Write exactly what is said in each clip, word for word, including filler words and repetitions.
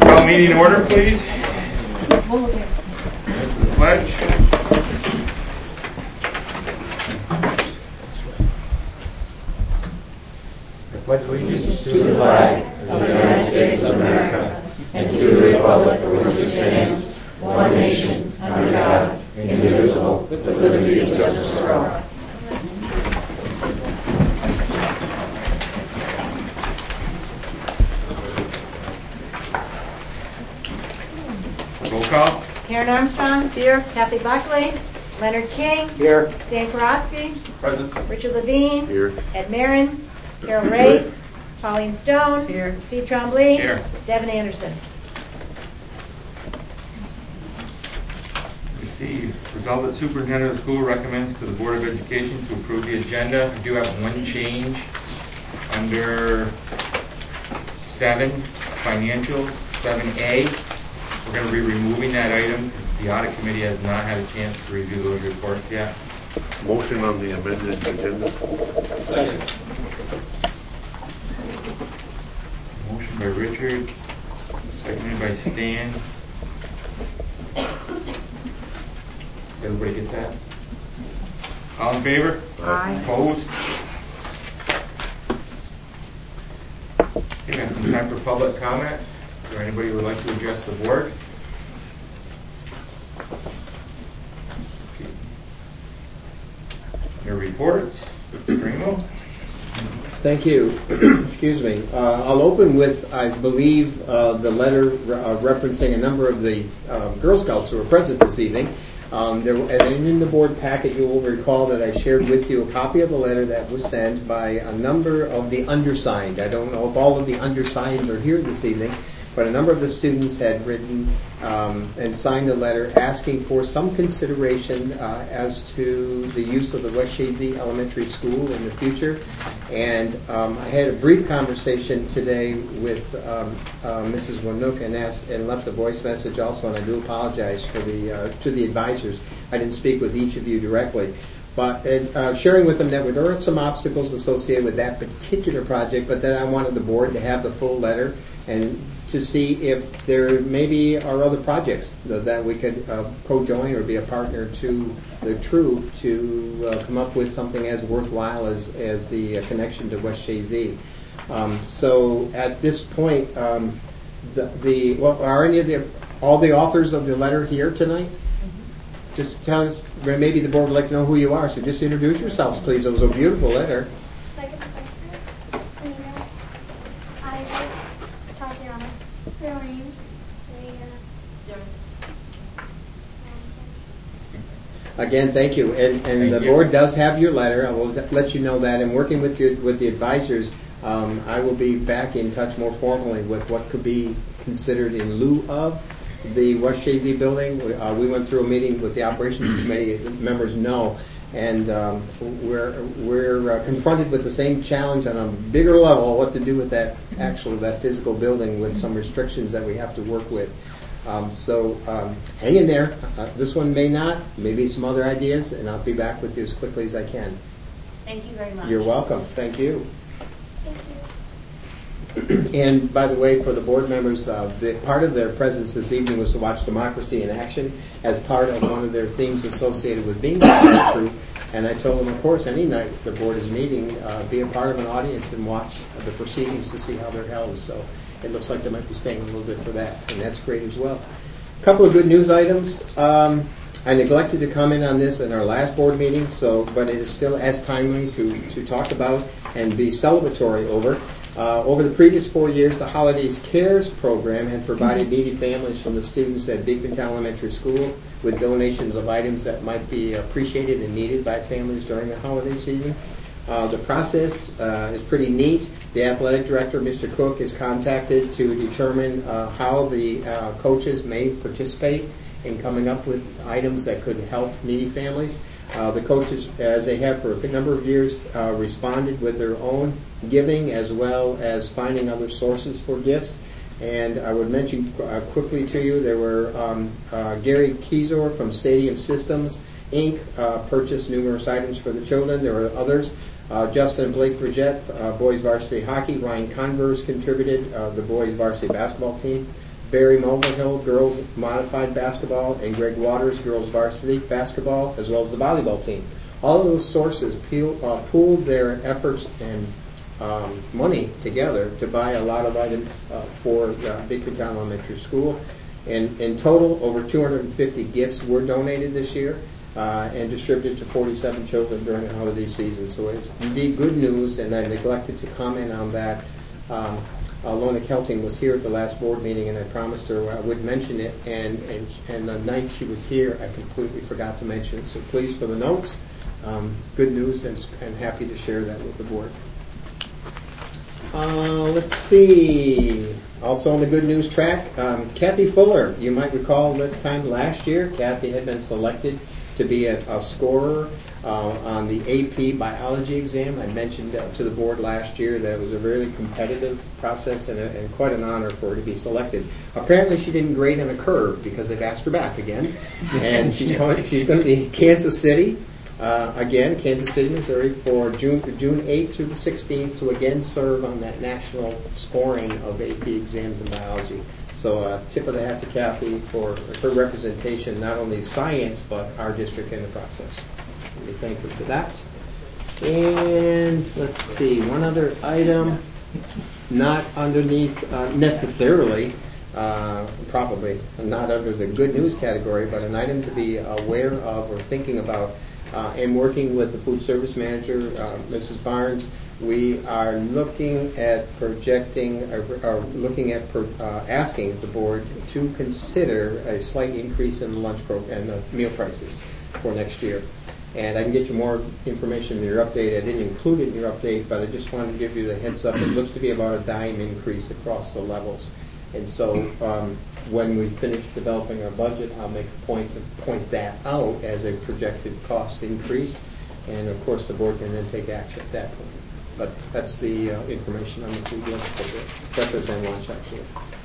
Call meeting order, please. The pledge. I pledge allegiance to the flag of the United States of America and to the republic for which it stands, one nation, under God, indivisible, with liberty and justice for all. Roll call. Karen Armstrong. Here. Kathy Buckley. Leonard King. Here. Stan Karofsky. Present. Richard Levine. Here. Ed Marin. Carol Ray. Pauline Stone. Here. Steve Trombley. Here. Devin Anderson. Receive. Resolve that superintendent of the school recommends to the Board of Education to approve the agenda. We do have one change under seven, financials, seven A. We're going to be removing that item because the audit committee has not had a chance to review those reports yet. Motion on the amended agenda. Second. Motion by Richard, seconded by Stan. Everybody get that? All in favor? Aye. Opposed? Okay, got some time for public comment. Is there anybody who would like to address the board? Okay. Your reports, Mister Primo. Thank you. Excuse me. Uh, I'll open with, I believe, uh, the letter uh, referencing a number of the uh, Girl Scouts who were present this evening. Um, there, and in the board packet, you will recall that I shared with you a copy of the letter that was sent by a number of the undersigned. I don't know if all of the undersigned are here this evening, but a number of the students had written um, and signed a letter asking for some consideration uh, as to the use of the West Shazy Elementary School in the future. And um, I had a brief conversation today with um, uh, Missus Winook and asked and left a voice message also, and I do apologize for the uh, to the advisors. I didn't speak with each of you directly. But uh, sharing with them that there are some obstacles associated with that particular project, but that I wanted the board to have the full letter and to see if there maybe are other projects that, that we could uh, co-join or be a partner to the troop to uh, come up with something as worthwhile as, as the uh, connection to West Shazy. Um, so at this point, um, the, the well, are any of the all the authors of the letter here tonight? Just tell us, maybe the board would like to know who you are, so just introduce yourselves, please. It was a beautiful letter. Second, Anita, Isaac, Tatiana, Celine, Serena, Again, thank you. And, and Thank the you. board does have your letter. I will let you know that. And working with you, with the advisors, um, I will be back in touch more formally with what could be considered in lieu of the West Shazy building. Uh, we went through a meeting with the operations committee. The members know, and um, we're we're uh, confronted with the same challenge on a bigger level: what to do with that actual that physical building, with some restrictions that we have to work with. Um, so um, hang in there. Uh, this one may not. Maybe some other ideas, and I'll be back with you as quickly as I can. Thank you very much. You're welcome. Thank you. Thank you. And by the way, for the board members, uh, the, part of their presence this evening was to watch Democracy in Action as part of one of their themes associated with being a Scout troop. And I told them, of course, any night the board is meeting, uh, be a part of an audience and watch the proceedings to see how they're held. So it looks like they might be staying a little bit for that, and that's great as well. A couple of good news items. Um, I neglected to comment on this in our last board meeting, so but it is still as timely to, to talk about and be celebratory over. Uh, over the previous four years, the Holidays Cares program had provided needy families from the students at Beekmantown Elementary School with donations of items that might be appreciated and needed by families during the holiday season. Uh, the process uh, is pretty neat. The athletic director, Mister Cook, is contacted to determine uh, how the uh, coaches may participate in coming up with items that could help needy families. Uh, the coaches, as they have for a number of years, uh, responded with their own giving as well as finding other sources for gifts. And I would mention uh, quickly to you, there were um, uh, Gary Keysor from Stadium Systems, Incorporated, uh, purchased numerous items for the children. There were others. Uh, Justin and Blake Vergette, uh, boys varsity hockey. Ryan Converse contributed, uh, the boys varsity basketball team. Barry Mulvihill girls modified basketball, and Greg Waters girls varsity basketball, as well as the volleyball team. All of those sources peel, uh, pooled their efforts and um, money together to buy a lot of items uh, for uh, Bigfoottown Elementary School. And in total, over two hundred fifty gifts were donated this year uh, and distributed to forty-seven children during the holiday season. So it's indeed good news, and I neglected to comment on that. Um, uh, Lona Kelting was here at the last board meeting, and I promised her I would mention it, and, and, and the night she was here, I completely forgot to mention it. So please, for the notes, um, good news, and, and happy to share that with the board. Uh, let's see. Also on the good news track, um, Kathy Fuller. You might recall this time last year, Kathy had been selected to be a, a scorer uh, on the A P biology exam. I mentioned uh, to the board last year that it was a really competitive process and, a, and quite an honor for her to be selected. Apparently she didn't grade on a curve because they've asked her back again. And she's going, she's going to be in Kansas City. Uh, again, Kansas City, Missouri, for June June eighth through the sixteenth to again serve on that national scoring of A P exams in biology. So uh, tip of the hat to Kathy for her representation, not only science, but our district in the process. We thank her for that. And let's see, one other item, not underneath uh, necessarily, uh, probably not under the good news category, but an item to be aware of or thinking about. Uh, and working with the food service manager, uh, Missus Barnes, we are looking at projecting, or, or looking at per, uh, asking the board to consider a slight increase in the lunch program and the meal prices for next year. And I can get you more information in your update. I didn't include it in your update, but I just wanted to give you the heads up. It looks to be about a dime increase across the levels. And so um, when we finish developing our budget, I'll make a point to point that out as a projected cost increase. And, of course, the board can then take action at that point. But that's the uh, information on the food lunch program. Breakfast and lunch, actually.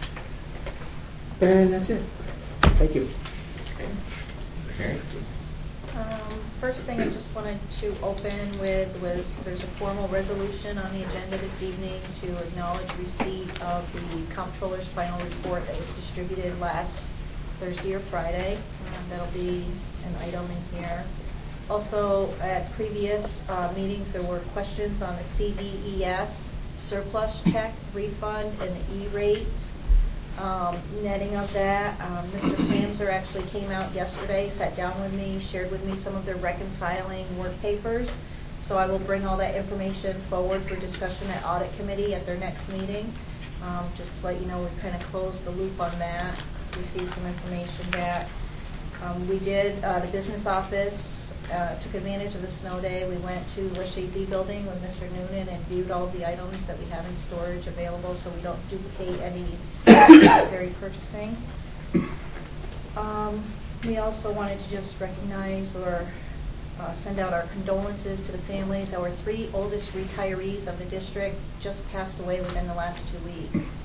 And that's it. Thank you. Okay. Um, first thing I just wanted to open with was there's a formal resolution on the agenda this evening to acknowledge receipt of the comptroller's final report that was distributed last Thursday or Friday. Um, that'll be an item in here. Also, at previous uh, meetings, there were questions on the C V E S surplus check refund and the E-rate. Um, netting of that, um, Mister Klamser actually came out yesterday, sat down with me, shared with me some of their reconciling work papers. So I will bring all that information forward for discussion at audit committee at their next meeting. Um, just to let you know, we've kind of closed the loop on that, received some information back. Um, we did, uh, the business office uh, took advantage of the snow day. We went to Lachey building with Mister Noonan and viewed all of the items that we have in storage available so we don't duplicate any necessary purchasing. Um, we also wanted to just recognize or uh, send out our condolences to the families. Our three oldest retirees of the district just passed away within the last two weeks.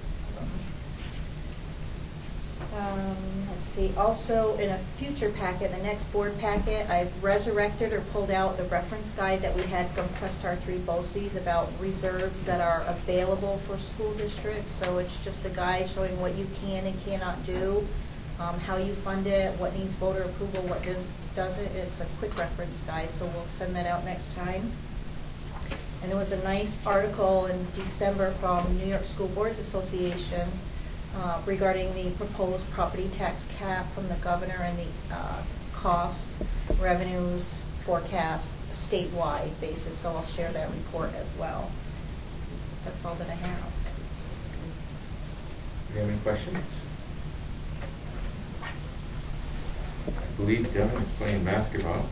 Um, let's see. Also, in a future packet, the next board packet, I've resurrected or pulled out the reference guide that we had from Questar three BOCES about reserves that are available for school districts. So it's just a guide showing what you can and cannot do, um, how you fund it, what needs voter approval, what does, doesn't. It's a quick reference guide, so we'll send that out next time. And there was a nice article in December from New York School Boards Association Uh, regarding the proposed property tax cap from the governor and the uh, cost revenues forecast statewide basis. So I'll share that report as well. That's all that I have. Do you have any questions? I believe Devin is playing basketball.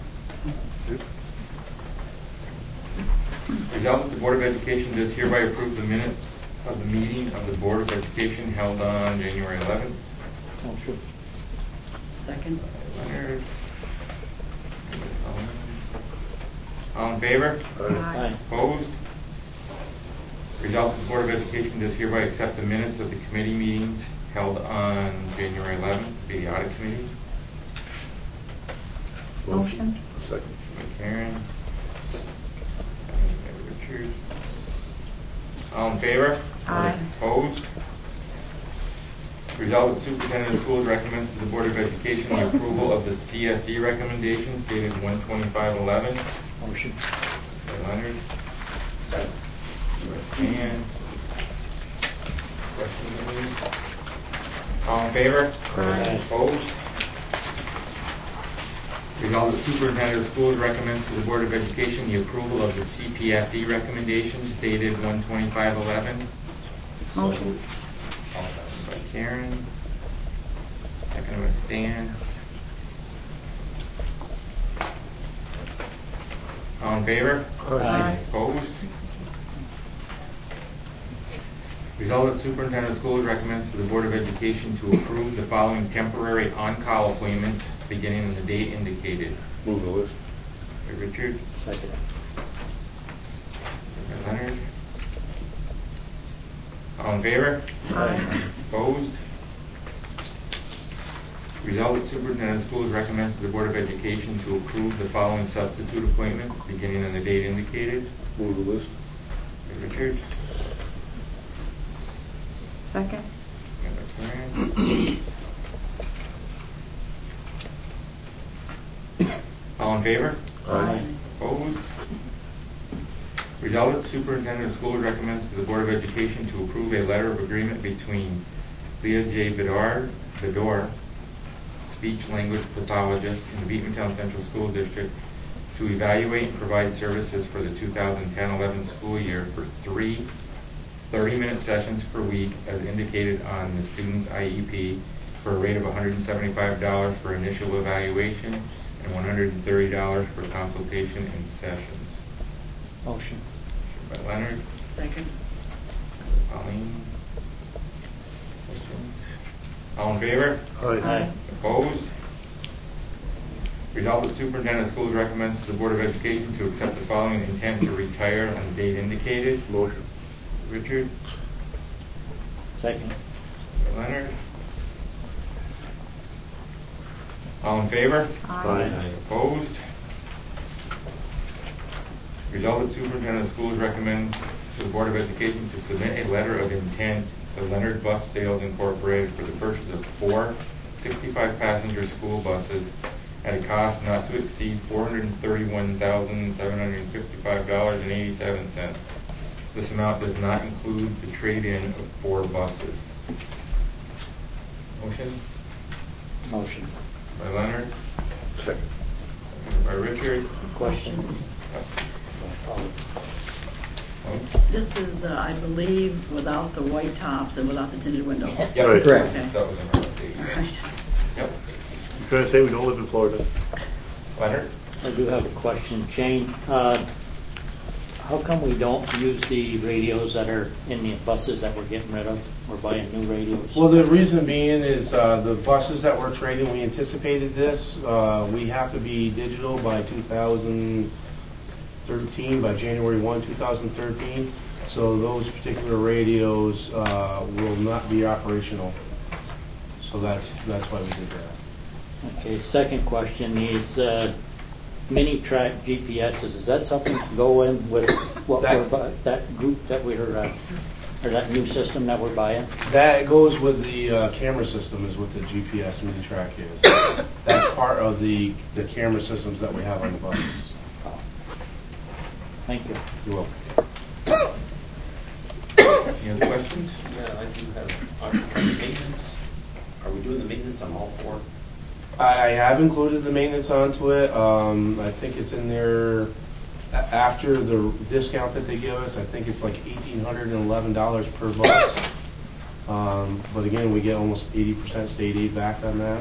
Resolved that the Board of Education does hereby approve the minutes of the meeting of the Board of Education held on January eleventh. Motion. Second. Leonard. All in favor? Aye. Opposed? Resolved that the Board of Education does hereby accept the minutes of the committee meetings held on January eleventh, be the audit committee. Motion. Second. Karen. Richard. All in favor? Aye. Opposed? Resolved that the superintendent of schools recommends to the Board of Education the approval of the C S E recommendations dated one twenty-five eleven. Motion. By Leonard. Second. By Stan. Questions on these? All in favor? Aye. Opposed? Resolved that the superintendent of schools recommends to the Board of Education the approval of the C P S E recommendations dated one twenty-five eleven. Motion. By Karen. Second by Stan. All in favor? Aye. Opposed? Resolved that the superintendent of schools recommends to the Board of Education to approve the following temporary on-call appointments beginning on the date indicated. Move the list. By Richard. Second. By Leonard. All in favor? Aye. Opposed? Resolved that the superintendent of schools recommends to the Board of Education to approve the following substitute appointments beginning on the date indicated. Move the list. By Richard. Second. By Karen. All in favor? Aye. Opposed? Resolved that the superintendent of schools recommends to the Board of Education to approve a letter of agreement between Leah J. Bedard, Bedore, speech language pathologist in the Beatontown Central School District, to evaluate and provide services for the two thousand ten eleven school year for three thirty-minute sessions per week as indicated on the student's I E P for a rate of one hundred seventy-five dollars for initial evaluation and one hundred thirty dollars for consultation and sessions. Motion. Motion by Leonard. Second. Colleen. Questions? All in favor? Aye. Opposed? Resolved that the superintendent of schools recommends to the Board of Education to accept the following intent to retire on the date indicated. Motion. Richard. Second. By Leonard. All in favor? Aye. Opposed? Resolved that the superintendent of schools recommends to the Board of Education to submit a letter of intent to Leonard Bus Sales Incorporated for the purchase of four sixty-five passenger school buses at a cost not to exceed four hundred thirty-one thousand seven hundred fifty-five dollars and eighty-seven cents. This amount does not include the trade-in of four buses. Motion Motion. by Leonard. Second. Seconded by Richard. Question. This is, uh, I believe, without the white tops and without the tinted windows. Yep. Right. Correct. Okay. That was another thing. Right. Yep. You trying to say we don't live in Florida? Leonard? I do have a question. Shane, uh, how come we don't use the radios that are in the buses that we're getting rid of? We're buying new radios? Well, the reason being is uh, the buses that we're trading, we anticipated this. Uh, we have to be digital by two thousand thirteen, by January first, two thousand thirteen. So those particular radios uh, will not be operational. So that's that's why we did that. Okay, second question is, uh, mini track G P Ses, is that something to go in with what That- we're, bu- that group that we're, uh, or that new system that we're buying? That goes with the uh, camera system is what the G P S mini track is. That's part of the, the camera systems that we have on the buses. Oh. Thank you. You're welcome. Any other questions? Yeah, I do have, on on the maintenance, are we doing the maintenance on all four? I have included the maintenance onto it. Um, I think it's in there a- after the discount that they give us. I think it's like eighteen hundred and eleven dollars per bus. Um, but again, we get almost eighty percent state aid back on that.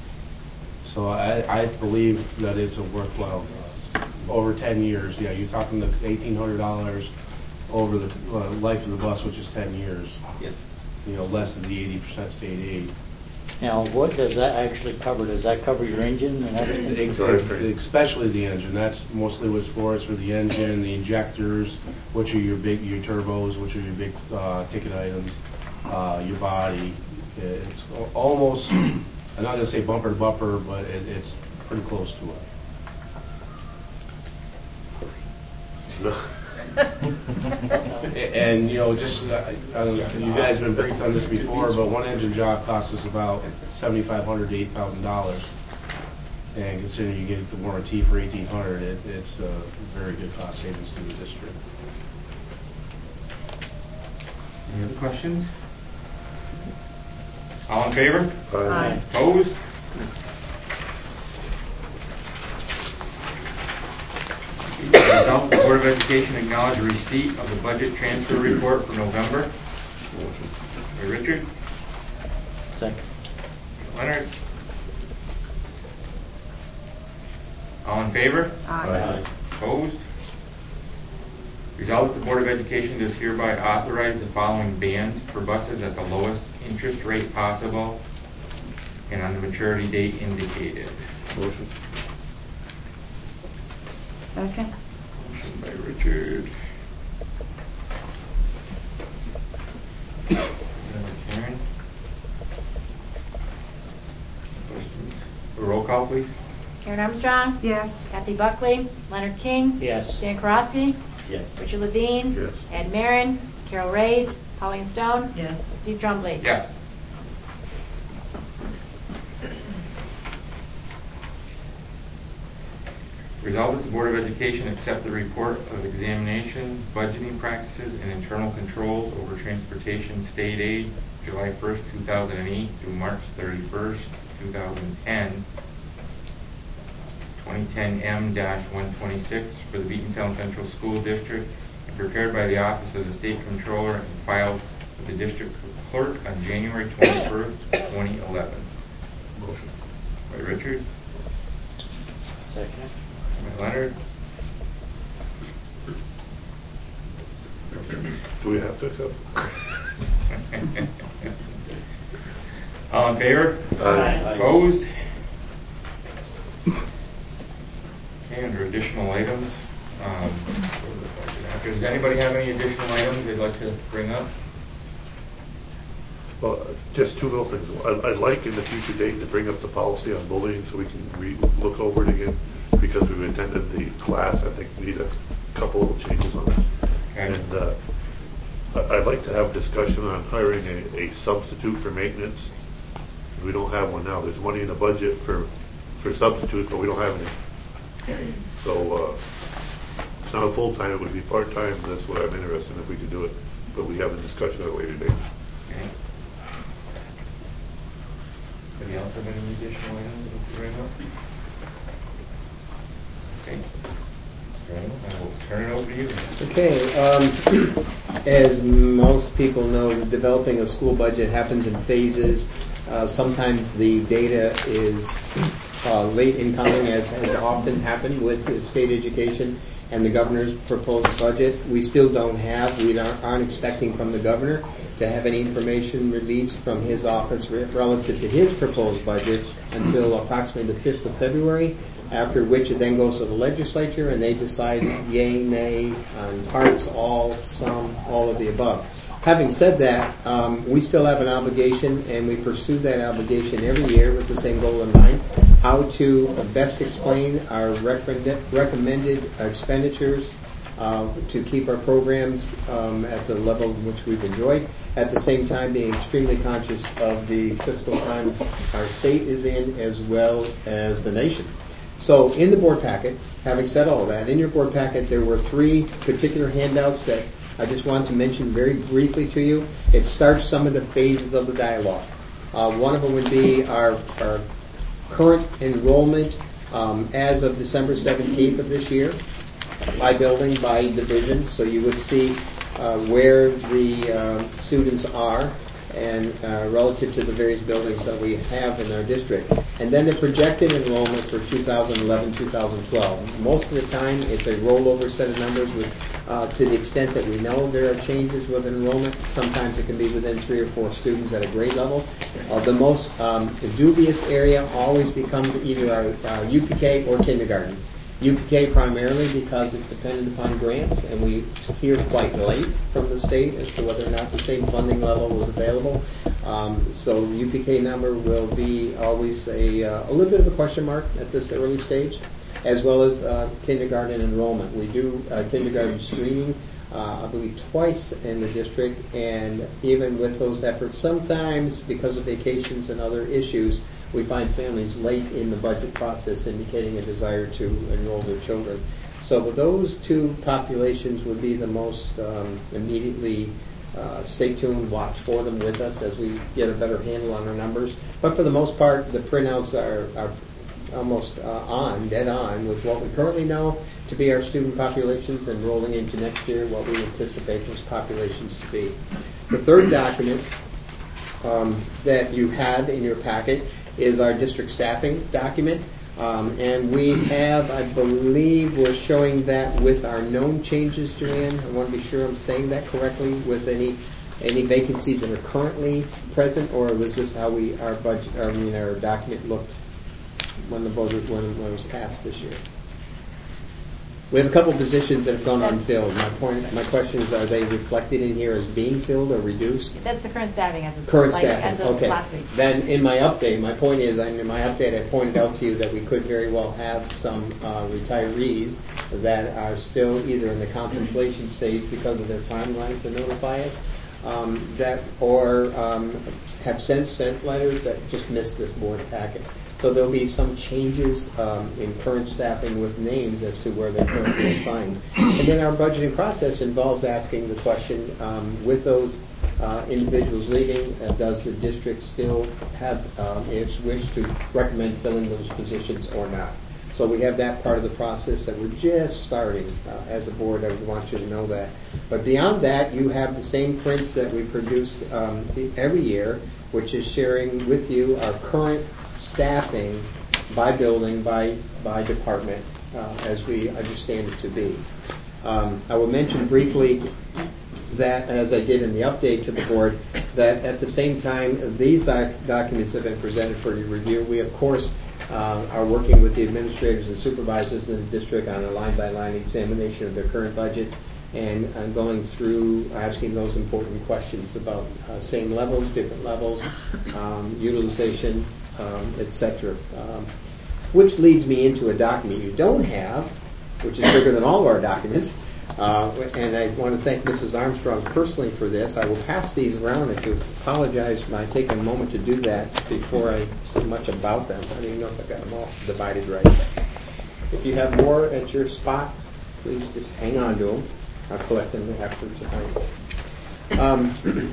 So I, I believe that it's a worthwhile over ten years. Yeah, you're talking the eighteen hundred dollars over the uh, life of the bus, which is ten years. Yeah. You know, less than the eighty percent state aid. Now, what does that actually cover? Does that cover your engine and everything? Especially the engine. That's mostly what it's for. It's for the engine, the injectors, which are your big, your turbos, which are your big uh, ticket items, uh, your body. It's al- almost, I'm not going to say bumper to bumper, but it, it's pretty close to it. No. And, you know, just, uh, I don't know, you guys have been briefed on this before, but one engine job costs us about seventy-five hundred to eight thousand dollars. And considering you get the warranty for eighteen hundred, it, it's a very good cost savings to the district. Any other questions? All in favor? Aye. Opposed? Result, the Board of Education acknowledge receipt of the budget transfer report for November. By Richard. Second. Leonard. All in favor? Aye. Opposed? Resolved that the Board of Education does hereby authorize the following bans for buses at the lowest interest rate possible and on the maturity date indicated. Motion. Second. Motion by Richard. Karen. Questions? Roll call, please. Karen Armstrong? Yes. Kathy Buckley? Leonard King? Yes. Dan Karofsky? Yes. Richard Levine? Yes. Ed Marin? Carol Reyes? Pauline Stone? Yes. Steve Trombley? Yes. Resolved that the Board of Education accept the report of examination, budgeting practices, and internal controls over transportation state aid, July first, two thousand eight through March thirty-first, two thousand ten, twenty ten M one twenty-six for the Beatontown Central School District, and prepared by the Office of the State Controller and filed with the District Clerk on January twenty-first, twenty eleven. Motion. By Richard. Second. By Leonard. Do we have to accept? All in favor? Aye. Opposed? Okay, under additional items, um, does anybody have any additional items they'd like to bring up? Well, just two little things. I- I'd like in the future date to bring up the policy on bullying so we can re- look over it again, because we've attended the class. I think we need a couple little changes on it. Okay. And uh, I- I'd like to have a discussion on hiring a, a substitute for maintenance. We don't have one now. There's money in the budget for, for substitutes, but we don't have any. So uh, it's not a full-time, it would be part-time. That's what I'm interested in, if we could do it. But we have a discussion at a later date. Okay. Anybody else have any additional items to bring up? Okay. I will turn it over to you. Okay, um, as most people know, developing a school budget happens in phases. Uh, sometimes the data is uh, late in coming, as has often happened with state education and the governor's proposed budget. We still don't have, we aren't, aren't expecting from the governor to have any information released from his office re- relative to his proposed budget until approximately the fifth of February, after which it then goes to the legislature and they decide yay, nay, on parts, all, some, all of the above. Having said that, um, we still have an obligation, and we pursue that obligation every year with the same goal in mind, how to best explain our recommend- recommended expenditures uh, to keep our programs um, at the level in which we've enjoyed, at the same time being extremely conscious of the fiscal times our state is in as well as the nation. So in the board packet, having said all that, in your board packet there were three particular handouts that I just want to mention very briefly to you. It starts some of the phases of the dialogue. Uh, one of them would be our, our current enrollment um, as of December seventeenth of this year, by building, by division. So you would see uh, where the uh, students are and uh, relative to the various buildings that we have in our district. And then the projected enrollment for two thousand eleven two thousand twelve. Most of the time it's a rollover set of numbers with, uh, to the extent that we know there are changes with enrollment. Sometimes it can be within three or four students at a grade level. Uh, the most um, dubious area always becomes either our, our U P K or kindergarten. U P K primarily because it's dependent upon grants, and we hear quite late from the state as to whether or not the same funding level was available. Um, so the U P K number will be always a, uh, a little bit of a question mark at this early stage, as well as uh, kindergarten enrollment. We do uh, kindergarten screening, uh, I believe, twice in the district, and even with those efforts, sometimes because of vacations and other issues, we find families late in the budget process indicating a desire to enroll their children. So those two populations would be the most um, immediately uh, stay tuned, watch for them with us as we get a better handle on our numbers. But for the most part, the printouts are, are almost uh, on, dead on, with what we currently know to be our student populations, and rolling into next year what we anticipate those populations to be. The third document um, that you had in your packet is our district staffing document. Um, and we have, I believe, we're showing that with our known changes, Joanne. I want to be sure I'm saying that correctly, with any any vacancies that are currently present, or was this how we our budget, I mean, our document looked when the budget when, when it was passed this year? We have a couple positions that have gone unfilled. My point, my question is, are they reflected in here as being filled or reduced? That's the current staffing as of Current like, staffing, as of okay. last week. Then in my update, my point is, in my update, I pointed out to you that we could very well have some uh, retirees that are still either in the contemplation stage because of their timeline to notify us, um, that or um, have since sent letters that just missed this board packet. So there'll be some changes um, in current staffing with names as to where they're currently assigned. And then our budgeting process involves asking the question, um, with those uh, individuals leaving, uh, does the district still have um, its wish to recommend filling those positions or not? So we have that part of the process that we're just starting uh, as a board. I would want you to know that. But beyond that, you have the same prints that we produce um, every year, which is sharing with you our current staffing by building, by by department, uh, as we understand it to be. Um, I will mention briefly that, as I did in the update to the board, that at the same time these doc- documents have been presented for your review, we of course uh, are working with the administrators and supervisors in the district on a line-by-line examination of their current budgets, and uh, going through asking those important questions about uh, same levels, different levels, um, utilization, um, et cetera. Um, which leads me into a document you don't have, which is bigger than all of our documents. Uh, and I want to thank Missus Armstrong personally for this. I will pass these around. I do apologize by taking a moment to do that before I say much about them. I don't even know if I got them all divided right. If you have more at your spot, please just hang on to them. I'll collect them after tonight. Um,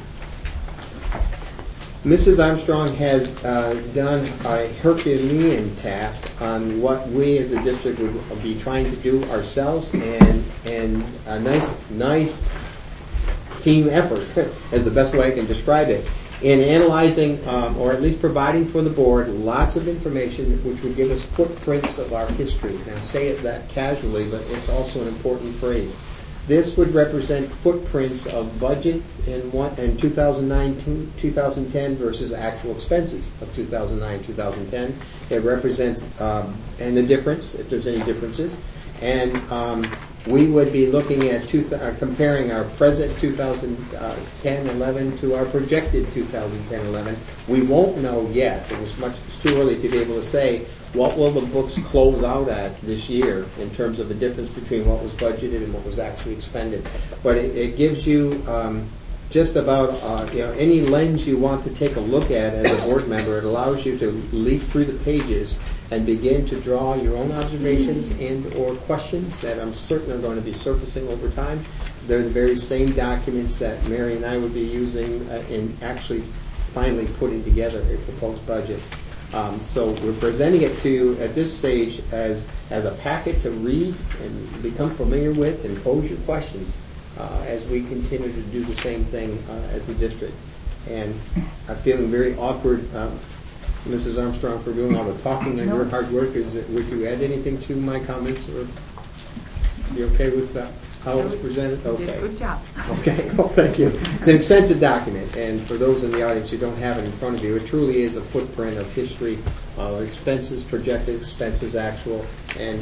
Missus Armstrong has uh, done a Herculean task on what we as a district would be trying to do ourselves, and and a nice nice team effort is the best way I can describe it, in analyzing um, or at least providing for the board lots of information which would give us footprints of our history. Now, I say it that casually, but it's also an important phrase. This would represent footprints of budget in one in two thousand nine, two thousand ten versus actual expenses of two thousand nine, two thousand ten. It represents um, and the difference, if there's any differences, and um, we would be looking at two th- uh, comparing our present two thousand ten eleven to our projected two thousand ten eleven. We won't know yet. It was much it's too early to be able to say what will the books close out at this year in terms of the difference between what was budgeted and what was actually expended. But it, it gives you um, just about uh, you know any lens you want to take a look at as a board member. It allows you to leaf through the pages and begin to draw your own observations and or questions that I'm certain are going to be surfacing over time. They're the very same documents that Mary and I would be using uh, in actually finally putting together a proposed budget. Um, so we're presenting it to you at this stage as as a packet to read and become familiar with and pose your questions uh, as we continue to do the same thing uh, as a district. And I'm feeling very awkward, um, Missus Armstrong, for doing all the talking and your hard work. Is it, would you add anything to my comments, or you okay with that? How it was presented? Okay. Did a good job. Okay. Well, thank you. It's an extensive document, and for those in the audience who don't have it in front of you, it truly is a footprint of history, uh, expenses, projected expenses, actual, and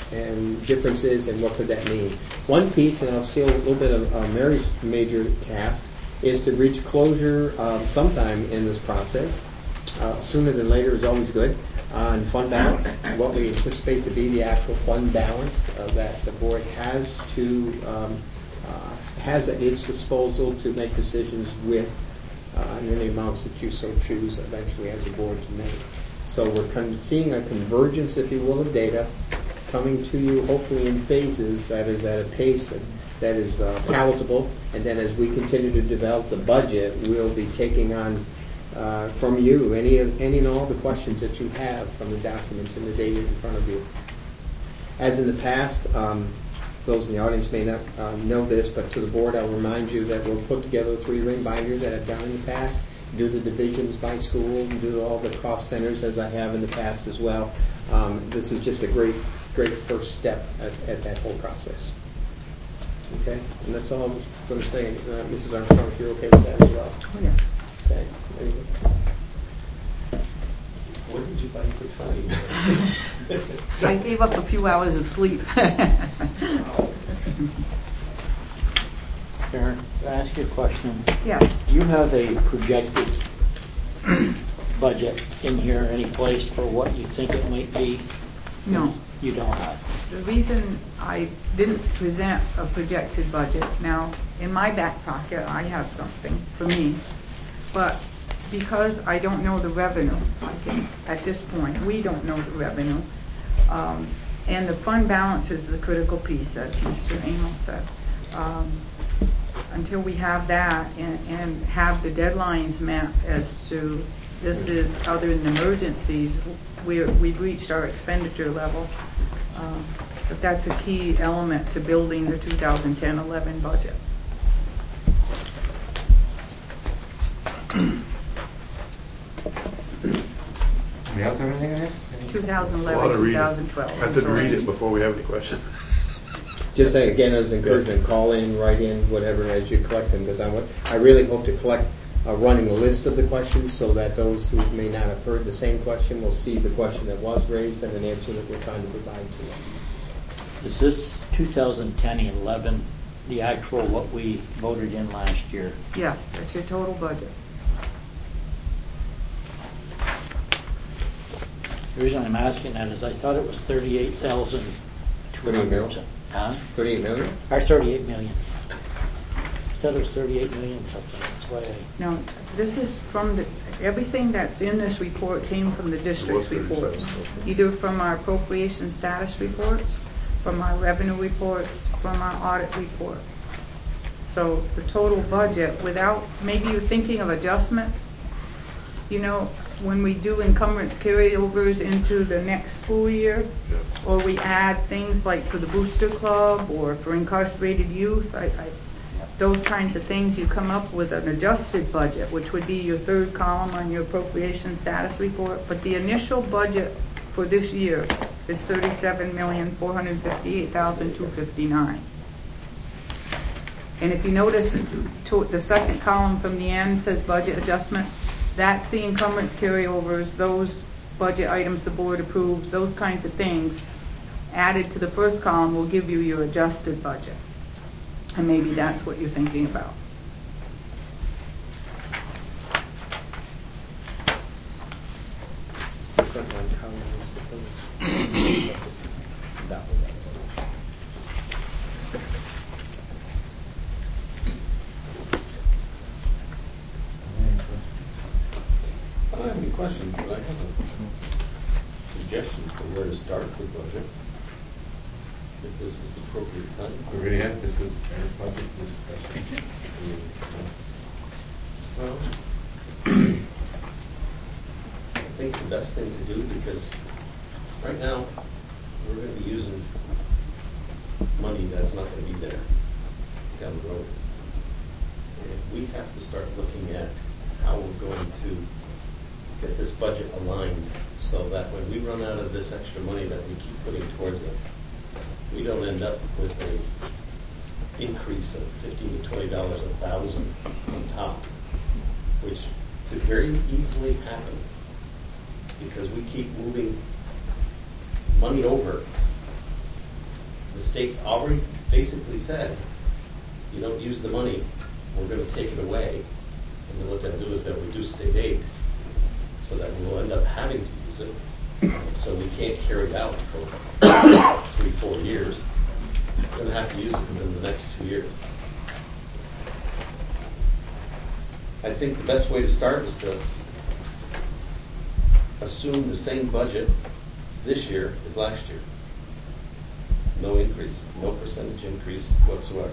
and differences, and what could that mean. One piece, and I'll steal a little bit of uh, Mary's major task, is to reach closure um, sometime in this process. Uh, sooner than later is always good. On fund balance, what we anticipate to be the actual fund balance uh, that the board has to um, uh, has at its disposal to make decisions with, uh, in any amounts that you so choose eventually as a board to make. So we're kind of seeing a convergence, if you will, of data coming to you hopefully in phases that is at a pace that, that is uh, palatable, and then as we continue to develop the budget, we'll be taking on uh, from you any, any and all the questions that you have from the documents and the data in front of you. As in the past, um, those in the audience may not uh, know this, but to the board I'll remind you that we'll put together a three-ring binder that I've done in the past, do the divisions by school, do all the cost centers as I have in the past as well. Um, this is just a great, great first step at, at that whole process. Okay, and that's all I was going to say. Uh, Missus Armstrong, if you're okay with that as well. Oh, yeah. Okay. There you go. What did you buy for time? I gave up a few hours of sleep. Karen, can I ask you a question? Yeah. You have a projected budget in here any place for what you think it might be? No. You don't have? The reason I didn't present a projected budget, now, in my back pocket, I have something for me, but because I don't know the revenue, I think, at this point, we don't know the revenue, um, and the fund balance is the critical piece, as Mister Amos said. Um, until we have that and, and have the deadlines met as to this is, other than emergencies, we're, we've reached our expenditure level. Um, but that's a key element to building the two thousand ten eleven budget. Anybody else have anything on this? Any- two thousand A lot eleven, of reading. twenty twelve. I have to read it before we have any questions. Just say again as an encouragement, call in, write in, whatever as you collect them, because I, want, I really hope to collect a running list of the questions so that those who may not have heard the same question will see the question that was raised and an answer that we're trying to provide to them. Is this two thousand ten eleven the actual what we voted in last year? Yes, that's your total budget. The reason I'm asking that is I thought it was thirty-eight thousand two thirty-eight hundred. mil? Huh? thirty-eight million? Or thirty-eight million. I thought it was thirty-eight million something. That's why I... Now, this is from the, everything that's in this report came from the district's It was reports. thirty-seven, okay. Either from our appropriation status reports, from our revenue reports, from our audit report. So the total budget, without, maybe you're thinking of adjustments, you know, when we do encumbrance carryovers into the next school year, or we add things like for the booster club or for incarcerated youth, I, I, those kinds of things, you come up with an adjusted budget, which would be your third column on your appropriation status report. But the initial budget for this year is thirty-seven million four hundred fifty-eight thousand two hundred fifty-nine. And if you notice, to the second column from the end says budget adjustments. That's the encumbrance carryovers, those budget items the board approves, those kinds of things added to the first column will give you your adjusted budget. And maybe that's what you're thinking about. I don't have any questions, but I have a suggestion for where to start the budget. If this is the appropriate time. We already had, this was our budget discussion. Well, I think the best thing to do, because right now, we're going to be using money that's not going to be there down the road. And we have to start looking at how we're going to get this budget aligned so that when we run out of this extra money that we keep putting towards it, we don't end up with a increase of fifteen to twenty dollars a thousand on top, which could very easily happen because we keep moving money over the state's already basically said, you don't use the money, we're going to take it away. And then what they'll do is they'll reduce state aid so that we will end up having to use it. So we can't carry it out for three, four years. We're going to have to use it within the next two years. I think the best way to start is to assume the same budget this year as last year. No increase, no percentage increase whatsoever.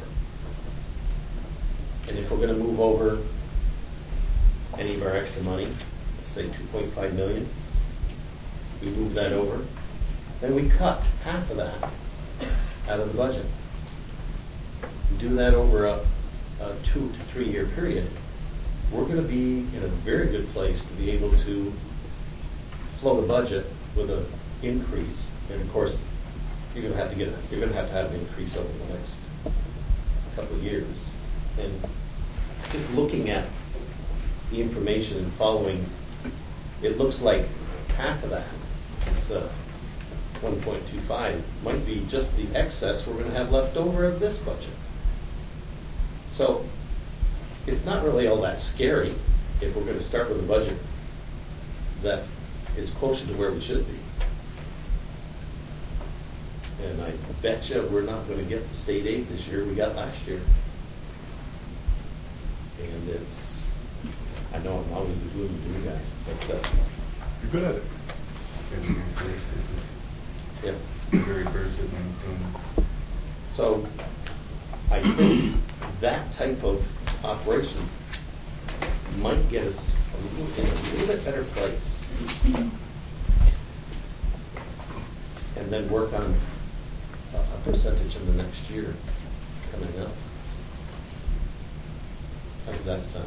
And if we're going to move over any of our extra money, let's say two point five million, we move that over, then we cut half of that out of the budget. We do that over a, a two to three year period. We're going to be in a very good place to be able to float a budget with an increase. And of course, you're going to have to get a, you're going to have to have an increase over the next couple of years. And just looking at the information and following, it looks like half of that, which is uh, one point two five, might be just the excess we're going to have left over of this budget. So it's not really all that scary if we're going to start with a budget that is closer to where we should be. And I bet you we're not going to get the state aid this year we got last year. And it's, I know I'm always the gloom and doom guy, but uh, You're good at it. February first is yeah. February first is when it's doing. So I think that type of operation might get us a little, in a little bit better place. And then work on a, a percentage in the next year coming up. How does that sound?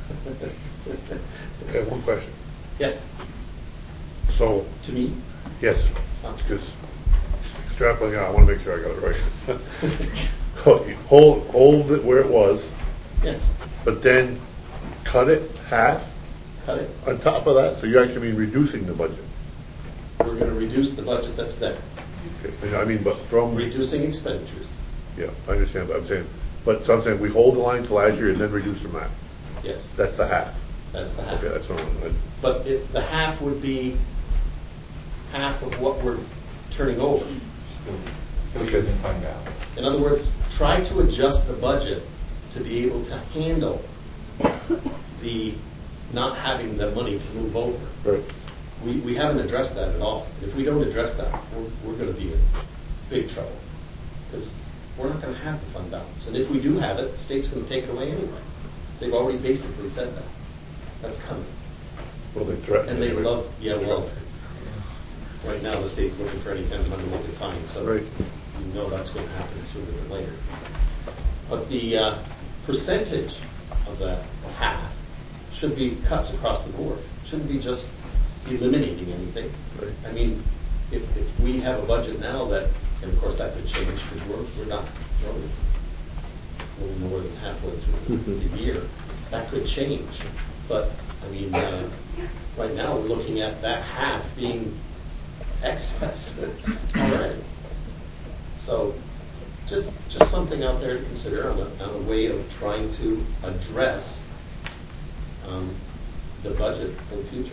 I have one question. Yes. So, To me? yes, Oh. because extrapolating out, I want to make sure I got it right. hold, hold it where it was, Yes. but then cut it half Cut it. on top of that, so you actually mean reducing the budget. We're going to reduce the budget that's there. I mean, but from, Reducing expenditures. yeah, I understand, but I'm saying, but so I'm saying we hold the line to last year and then reduce from that. Yes. That's the half. That's the half. Okay, that's what I'm, But it, the half would be half of what we're turning over. Still, still Okay. using fund balance. In other words, try to adjust the budget to be able to handle the not having the money to move over. right. We, we haven't addressed that at all. And if we don't address that, we're, we're going to be in big trouble. Because we're not going to have the fund balance. And if we do have it, the state's going to take it away anyway. They've already basically said that. That's coming. Well, they threaten. And they anyway. love, yeah, well, right now the state's looking for any kind of money they can find. So Right. you know that's going to happen sooner than later. But the uh, percentage of that half should be cuts across the board. Shouldn't be just eliminating anything. Right. I mean, if, if we have a budget now that, and of course that could change because we're, we're not really, really more than halfway through the year. That could change. But, I mean, uh, right now we're looking at that half being excess already. So just just something out there to consider on a, on a way of trying to address um, the budget for the future.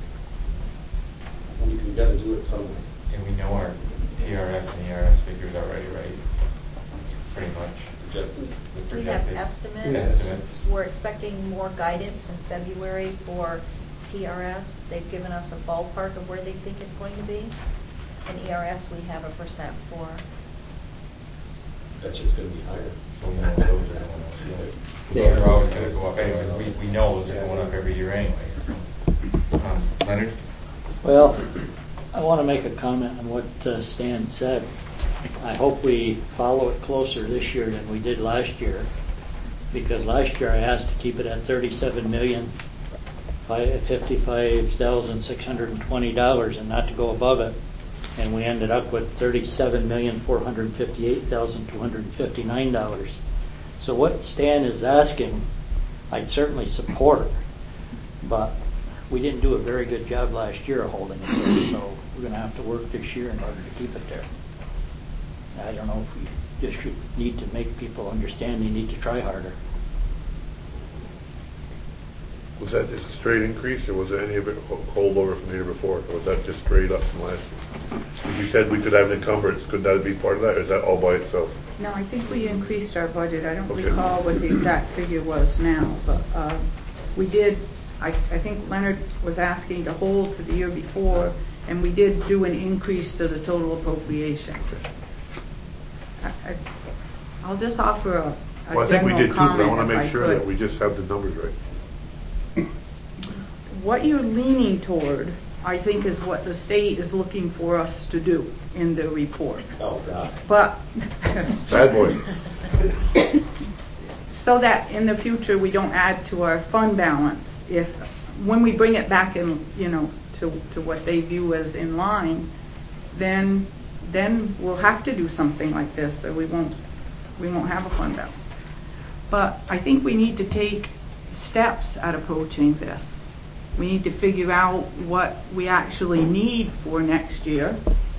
We, we've got to do it some way. And we know our T R S and E R S figures already, right? Pretty much. Projected. The We have projected estimates. Estimates. We're expecting more guidance in February for T R S. They've given us a ballpark of where they think it's going to be. And E R S, we have a percent for. Bet you it's going to be higher. So we know those are going up. Yeah. Those are always going to go up anyways. We, we know those are going up every year anyways. Um, Leonard? Well, I want to make a comment on what uh, Stan said. I hope we follow it closer this year than we did last year, because last year I asked to keep it at thirty-seven million fifty-five thousand six hundred twenty dollars and not to go above it, and we ended up with thirty-seven million four hundred fifty-eight thousand two hundred fifty-nine dollars. So what Stan is asking, I'd certainly support, but we didn't do a very good job last year of holding it there, so we're going to have to work this year in order to keep it there. I don't know if we just should need to make people understand they need to try harder. Was that just a straight increase, or was there any of it ho- holdover from the year before, or was that just straight up from last year? Because you said we could have an encumbrance, could that be part of that, or is that all by itself? No, I think we increased our budget. I don't Okay. recall what the exact figure was now, but uh, we did, I, I think Leonard was asking to hold to the year before, and we did do an increase to the total appropriation. I, I, I'll just offer a, a Well, I think we general did too, but I comment want to if make I sure could. that we just have the numbers right. What you're leaning toward, I think, is what the state is looking for us to do in the report. Oh, God. But Bad boy. so that in the future we don't add to our fund balance, if when we bring it back in, you know, to, to what they view as in line, then then we'll have to do something like this, or we won't we won't have a fund balance. But I think we need to take steps at approaching this. We need to figure out what we actually need for next year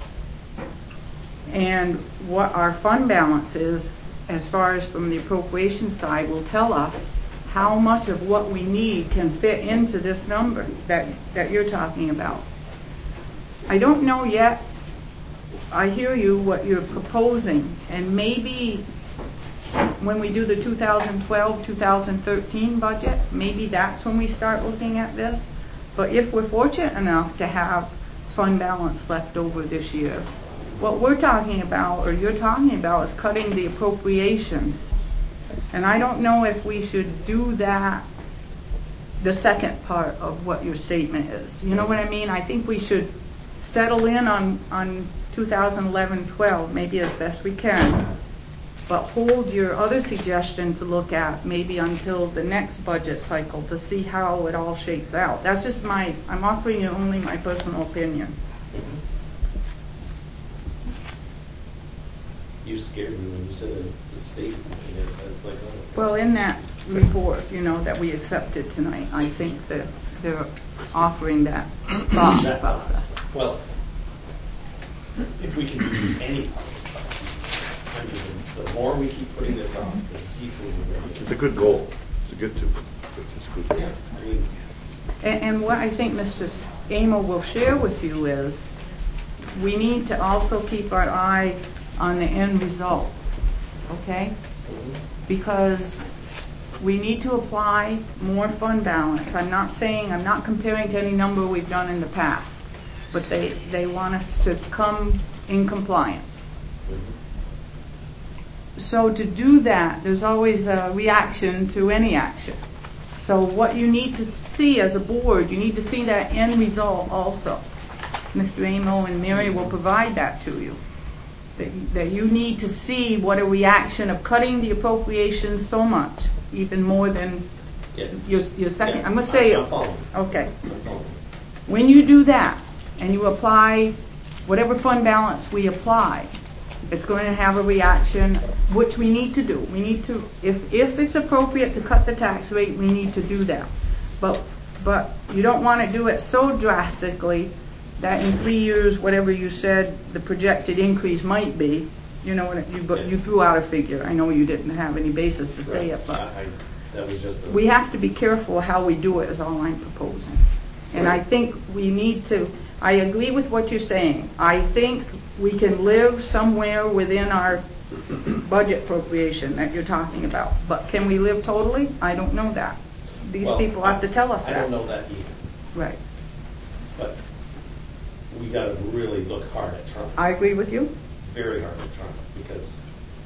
and what our fund balance is as far as from the appropriation side will tell us how much of what we need can fit into this number that, that you're talking about. I don't know yet. I hear you, what you're proposing, and maybe when we do the two thousand twelve two thousand thirteen budget, maybe that's when we start looking at this. But if we're fortunate enough to have fund balance left over this year, what we're talking about, or you're talking about, is cutting the appropriations. And I don't know if we should do that, the second part of what your statement is. You know what I mean? I think we should settle in on, on two thousand eleven twelve, maybe as best we can, but hold your other suggestion to look at maybe until the next budget cycle to see how it all shakes out. That's just my, I'm offering you only my personal opinion. Mm-hmm. You scared me when you said that the state's looking at it. It's like, oh. Well, in that report, you know, that we accepted tonight, I think that they're offering that thought That process. Well, if we can do any, I mean, the, the more we keep putting this off, the deeper we're going to It's a good goal to get to. It's good. Yeah, I mean, And, and what I think Mister Amo will share with you is we need to also keep our eye on the end result, okay? Because we need to apply more fund balance. I'm not saying, I'm not comparing to any number we've done in the past, but they, they want us to come in compliance. So to do that, there's always a reaction to any action. So what you need to see as a board, you need to see that end result also. Mister Amo and Mary will provide that to you. That, that you need to see what a reaction of cutting the appropriations so much, even more than yes. your, your second. Yeah, I'm going to say I'm it. following. Okay. I'm following. When you do that and you apply whatever fund balance we apply, it's going to have a reaction, which we need to do. We need to, if if it's appropriate to cut the tax rate, we need to do that. But but you don't want to do it so drastically that in three years, whatever you said the projected increase might be, you know, you but yes. you threw out a figure. I know you didn't have any basis to Right. say it, but I, I, that was just a, we have to be careful how we do it. Is all I'm proposing. And right. I think we need to. I agree with what you're saying. I think we can live somewhere within our budget appropriation that you're talking about. But can we live totally? I don't know that. These well, people have to tell us I that. don't know that either. Right. But we got to really look hard at Trump. I agree with you. Very hard at Trump, because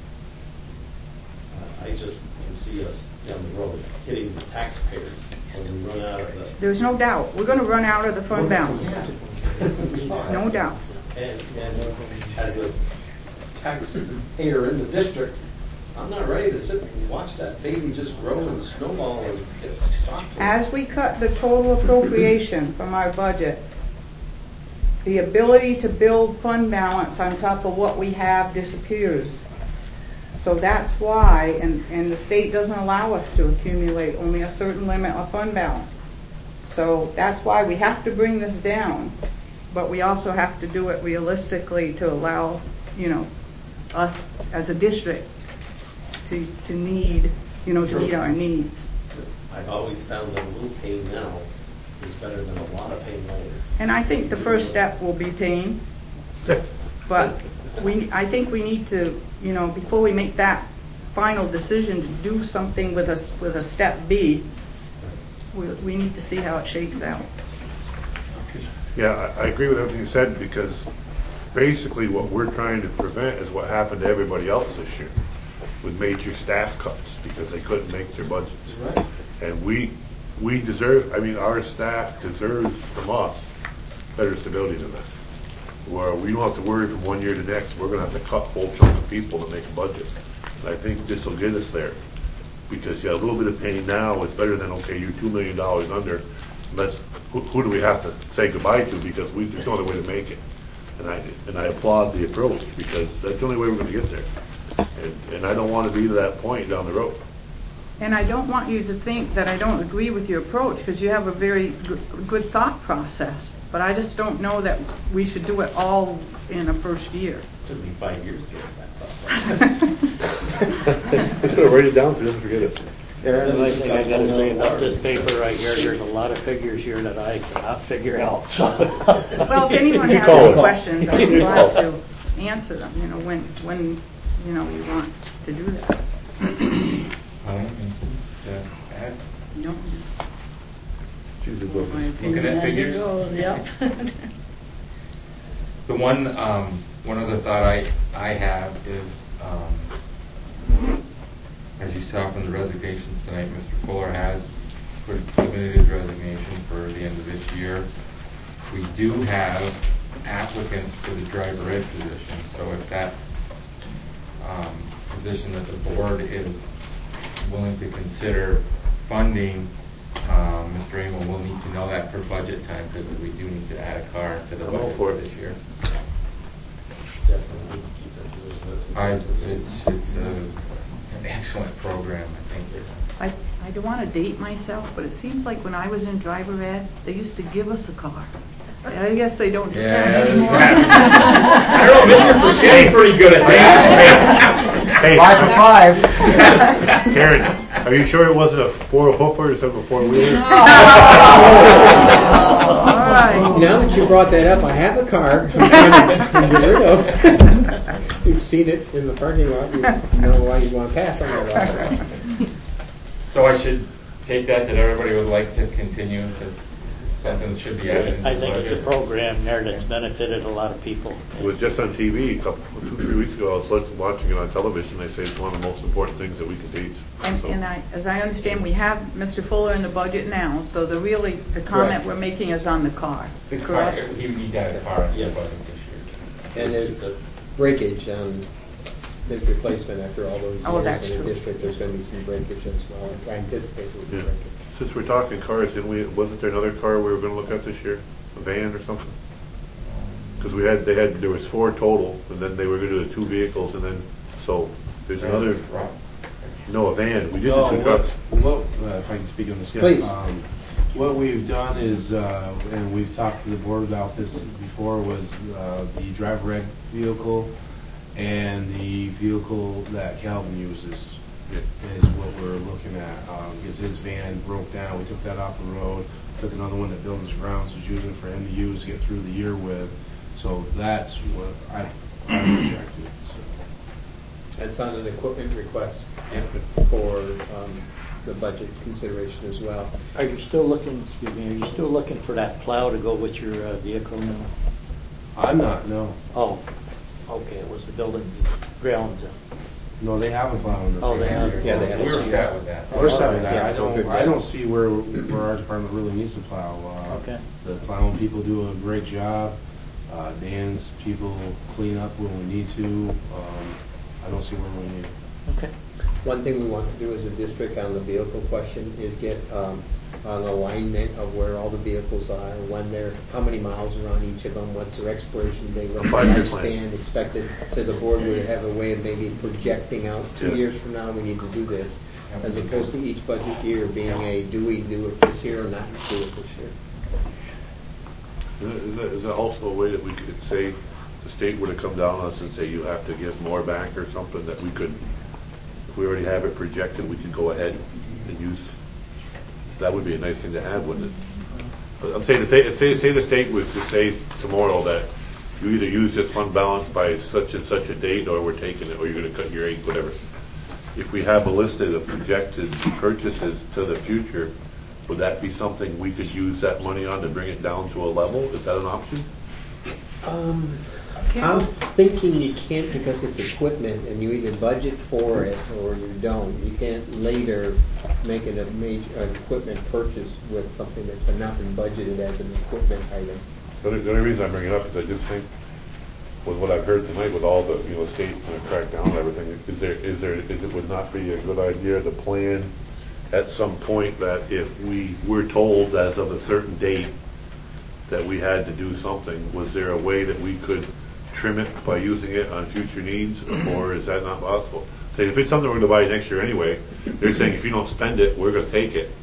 uh, I just can see us down the road hitting the taxpayers when we run out of the. There's no doubt. We're going to run out of the fund balance. No doubt. And, and as a taxpayer in the district, I'm not ready to sit and watch that baby just grow and snowball and get socked. As we cut the total appropriation from our budget, the ability to build fund balance on top of what we have disappears. So that's why, and, and the state doesn't allow us to accumulate only a certain limit of fund balance. So that's why we have to bring this down, but we also have to do it realistically to allow, you know, us as a district to, to need, you know, to meet our needs. I've always found that a little pain now is better than a lot of pain later. And I think the first step will be paying, but we, I think we need to, you know, before we make that final decision to do something with us with a step B, we, we need to see how it shakes out. Yeah, I, I agree with everything you said, because basically what we're trying to prevent is what happened to everybody else this year with major staff cuts because they couldn't make their budgets. Right. And we we deserve, I mean, our staff deserves from us better stability than that. Where we don't have to worry from one year to the next, we're going to have to cut whole chunk of people to make a budget. And I think this will get us there. Because yeah, a little bit of pain now is better than, okay, you're two million dollars under. Let's, who, who do we have to say goodbye to? Because we, there's no other way to make it. And I and I applaud the approach because that's the only way we're going to get there. And, and I don't want to be to that point down the road. And I don't want you to think that I don't agree with your approach, because you have a very good, good thought process. But I just don't know that we should do it all in a first year. It took me five years to get that thought process. Write it down so you don't forget it. Aaron, the only thing I gotta say about this paper right here, there's a lot of figures here that I cannot figure out, so. Well, if anyone has any questions, I'd be glad to answer them, you know, when, when, you know, you want to do that. Colleen, anything to add? No, just Choose a my book. opinion Looking at as it figures? goes, yep. The one, um, one other thought I, I have is, um, as you saw from the resignations tonight, Mister Fuller has put, submitted his resignation for the end of this year. We do have applicants for the driver ed position, so if that's um, a position that the board is willing to consider funding, um, Mister Amo will need to know that for budget time because we do need to add a car to the I'm all budget for for it. this year. Definitely need to keep that position. That's I, important. it's it's, a, it's an excellent program, I think. I, I don't want to date myself, but it seems like when I was in driver ed, they used to give us a car. I guess they don't do that anymore. I don't know, Mister Frusciante pretty good at that. Hey, Five for five. Karen, are you sure it wasn't a four hoofer instead of a four wheeler? All right. Now that you brought that up, I have a car I'm trying to get rid of. You've seen it in the parking lot. You know why you want to pass on that lot. So I should take that that everybody would like to continue. That this is something that should be added into I the think it's a budget. program there that's benefited a lot of people. It was just on T V a couple, two, three weeks ago. I was look- watching it on television. They say it's one of the most important things that we can teach. And, So- and I, as I understand, we have Mister Fuller in the budget now, so the really, the comment Correct. we're making is on the car. The car, Correct? he need to add a car in the Yes. budget this year. And there's breakage on his replacement after all those Oh, that's years in the true. district. There's going to be some breakage as well. I anticipate there will be Yeah. breakage. Since we're talking cars, didn't we, wasn't there another car we were going to look at this year? A van or something? Because we had, they had, there was four total, and then they were going to do the two vehicles, and then, so there's another, Truck. no, a van. We did No, the two what, trucks. what, uh, if I can speak on this, guy. Please. Um, what we've done is, uh, and we've talked to the board about this before, was uh, the driver ed vehicle and the vehicle that Calvin uses Yeah. is what we're looking at. Um, because his van broke down, we took that off the road, took another one that Buildings and Grounds was using for him to use to get through the year with. So that's what I, I rejected. So. That's on an equipment request for um, the budget consideration as well. Are you still looking, excuse me, are you still looking for that plow to go with your uh, vehicle now? I'm not, no. Oh, okay, it was the building grounds. No, they have a plow on their Oh, they have. Yeah, they have. We were set with that. We're set with that. Yeah, I we're don't, good with I that. don't see where, where our department really needs to plow. Uh, Okay. The plowing people do a great job. Uh, Dan's people clean up when we need to. Um, I don't see where we need. Okay. One thing we want to do as a district on the vehicle question is get um, an alignment of where all the vehicles are, when they're, how many miles are on each of them, what's their expiration date, what's the Five-year plan. lifespan expected, so the board would have a way of maybe projecting out two Yeah. years from now we need to do this, as opposed to each budget year being a do we do it this year or not do it this year. Is that- is that also a way that we could say, the state were to come down on us and say you have to give more back or something, that we could, if we already have it projected, we could go ahead and use, that would be a nice thing to have, wouldn't it? But I'm saying, say, say, say the state was to say tomorrow that you either use this fund balance by such and such a date, or we're taking it, or you're gonna cut your aid, whatever. If we have a listed of projected purchases to the future, would that be something we could use that money on to bring it down to a level? Is that an option? Um, Can- I'm thinking you can't, because it's equipment and you either budget for it or you don't. You can't later make it a major, an equipment purchase with something that's been not been budgeted as an equipment item. The only, the only reason I bring it up is I just think, with what I've heard tonight, with all the, you know, state kind of crack down on everything, is there, is there, is it would not be a good idea to plan at some point that if we were told as of a certain date that we had to do something, was there a way that we could trim it by using it on future needs, or is that not possible? Say, if it's something we're going to buy next year anyway, they're saying if you don't spend it, we're going to take it.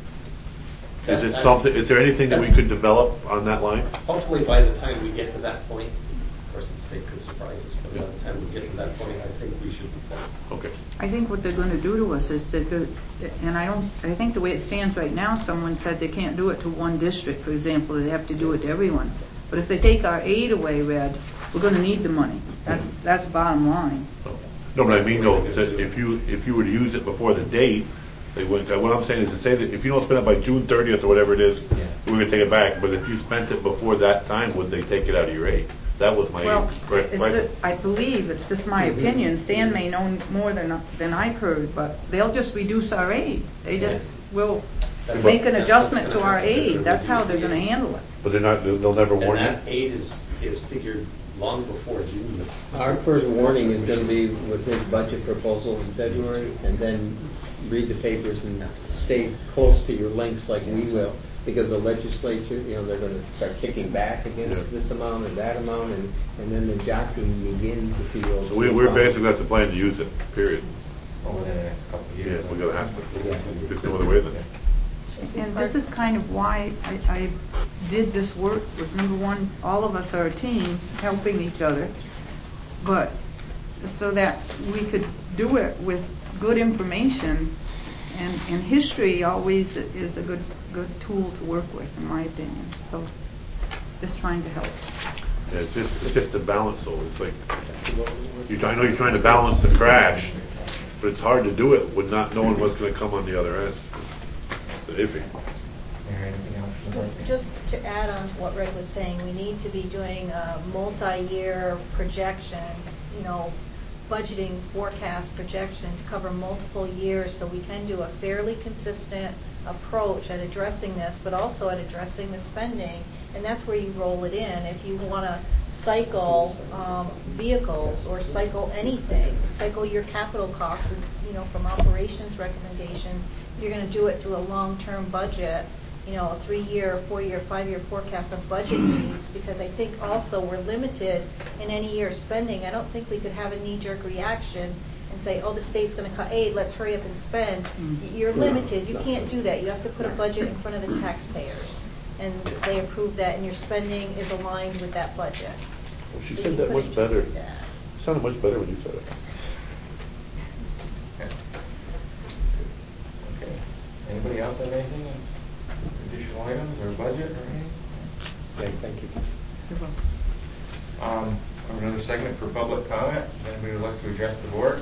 Is That- it that's- something, is there anything that we that's- could develop on that line? Hopefully by the time we get to that point, of course the state could surprise us, but by the time we get to that point, I think we should be set. Okay. I think what they're gonna do to us is that, the- and I don't, I think the way it stands right now, someone said they can't do it to one district, for example, they have to do it to everyone. But if they take our aid away, Red, we're gonna need the money. That's, that's bottom line. No, but I mean, though, that if you, if you were to use it before the date, they wouldn't, what I'm saying is to say that if you don't spend it by June thirtieth or whatever it is, we're gonna take it back, but if you spent it before that time, would they take it out of your aid? That was my, Well, right, it's right. the- I believe, it's just my opinion, Stan may know more than, than I've heard, but they'll just reduce our aid. They just will That's- make an that's adjustment what's to gonna our happen. They're aid. gonna That's how reduce they're the gonna aid. handle it. But they're not, they'll they'll never And warn you? that aid is, is figured long before June. Our first warning is going to be with his budget proposal in February, and then read the papers and stay close to your links like we will, because the legislature, you know, they're going to start kicking back against Yeah. this amount and that amount, and, and then the jockeying begins, if you will. So we, we're basically have to plan to use it, period. Over the next couple of Yeah, years. we're gonna have to. There's no other way then. And this is kind of why I, I did this work, was number one, all of us are a team, helping each other, but so that we could do it with good information, and, and history always is a good, good tool to work with, in my opinion, so just trying to help. Yeah, it's just, it's just a balance though, it's like, you, I know you're trying to balance the crash, but it's hard to do it with not knowing what's gonna come on the other end. It's iffy. Mary, anything else? Well, just to add on to what Red was saying, we need to be doing a multi-year projection, you know, budgeting forecast projection to cover multiple years, so we can do a fairly consistent approach at addressing this, but also at addressing the spending. And that's where you roll it in. If you want to cycle um, vehicles or cycle anything, cycle your capital costs, you know, from operations recommendations, you're going to do it through a long-term budget, you know, a three-year, four-year, five-year forecast of budget needs, because I think also we're limited in any year spending. I don't think we could have a knee-jerk reaction and say, oh, the state's going to cut aid, let's hurry up and spend. Mm. You're limited. You can't do that. You have to put a budget in front of the taxpayers, and they approve that, and your spending is aligned with that budget. Well, she So said you that couldn't much just better. do that. It sounded much better when you said it. Okay. Anybody else have anything, additional items or budget or anything? Okay, thank you. You're welcome. Um, I have another segment for public comment. If anybody would like to address the board?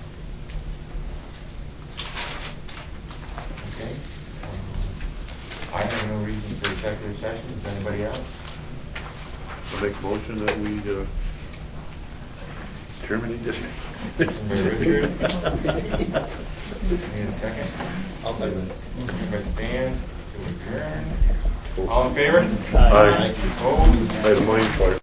Okay. Um, I have no reason for executive session. Does anybody else? I make a motion that we, uh, terminate this. Motion by Richard. Need a second? I'll say that. Motion by Stan to adjourn. All in favor? Aye. Opposed? I had a mind fart.